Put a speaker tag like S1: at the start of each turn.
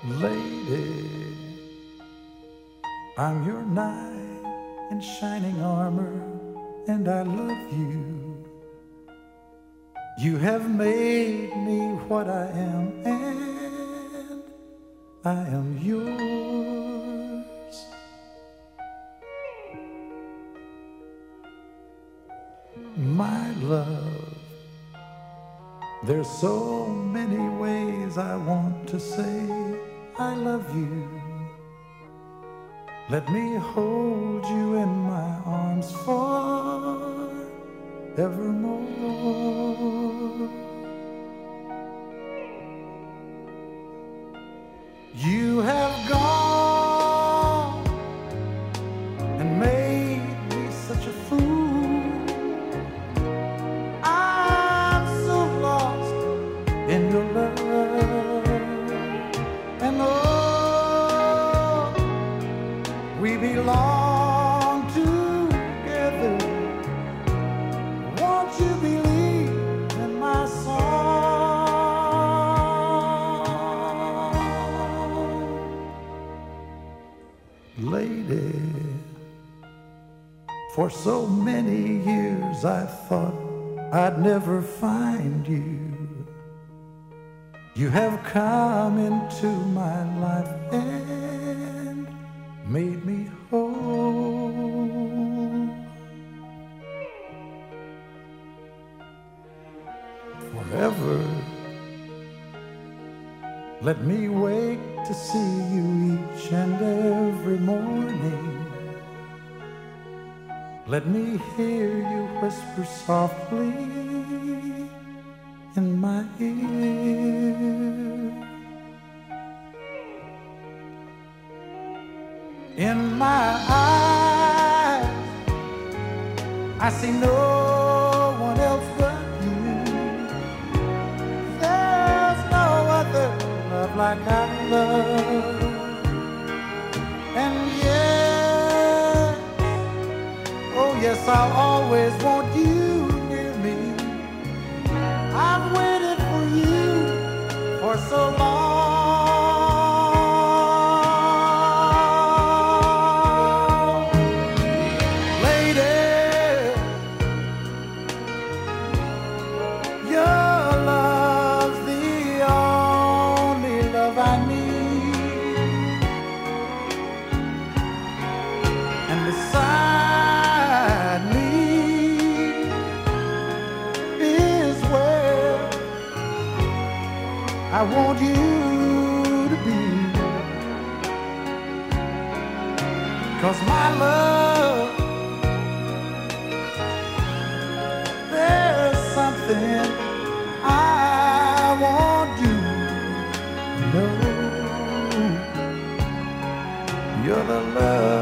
S1: Lady, I'm your knight in shining armor, and I love you. You have made me what I am, and I am yours. My love, there's so many ways I want to say I love you. Let me hold you in my arms forevermore. You have gone and made me such a fool. I'm so lost in your love, and oh, we belong together. Won't you believe in my song? Lady, for so many years I thought I'd never find you. You have come into my life and made me whole. Forever, let me wake to see you each and every morning. Let me hear you whisper softly in my ear. In my eyes, I see no one else but you. There's no other love like our love. And yes, oh yes, I'll always want you near me. I've waited for you for so long. Lady, your love's the only love I need. And beside me is where I want you to be. 'Cause my love, there's something I want you to know. You're the love